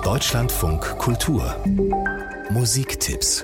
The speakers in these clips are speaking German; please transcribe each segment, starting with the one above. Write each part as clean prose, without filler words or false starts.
Deutschlandfunk Kultur Musiktipps.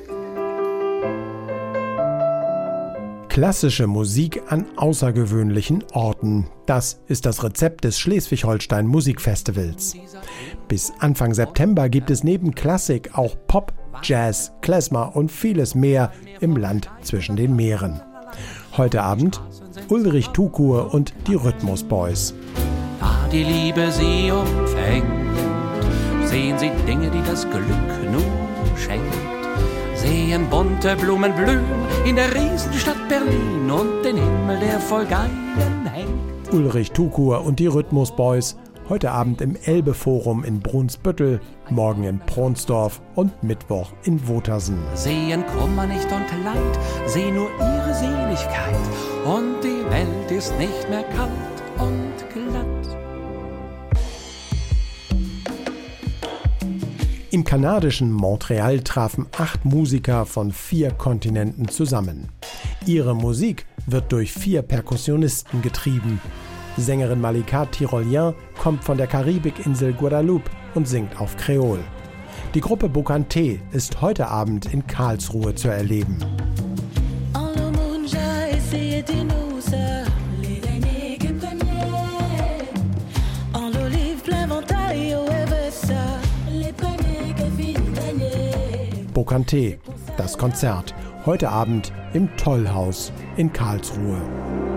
Klassische Musik an außergewöhnlichen Orten. Das ist das Rezept des Schleswig-Holstein Musikfestivals. Bis Anfang September gibt es neben Klassik auch Pop, Jazz, Klezmer und vieles mehr im Land zwischen den Meeren. Heute Abend Ulrich Tukur und die Rhythmus Boys. Da die Liebe sie umfängt, sehen sie Dinge, die das Glück nur schenkt. Sehen bunte Blumen blühen in der Riesenstadt Berlin und den Himmel, der voll Geigen hängt. Ulrich Tukur und die Rhythmus Boys, heute Abend im Elbe-Forum in Brunsbüttel, morgen in Pronsdorf und Mittwoch in Wotersen. Sehen Kummer nicht und Leid, sehen nur ihre Seligkeit und die Welt ist nicht mehr kalt und glatt. Im kanadischen Montreal trafen 8 Musiker von 4 Kontinenten zusammen. Ihre Musik wird durch 4 Perkussionisten getrieben. Sängerin Malika Tyrolien kommt von der Karibikinsel Guadeloupe und singt auf Kreol. Die Gruppe Bocante ist heute Abend in Karlsruhe zu erleben. Bocante, das Konzert, heute Abend im Tollhaus in Karlsruhe.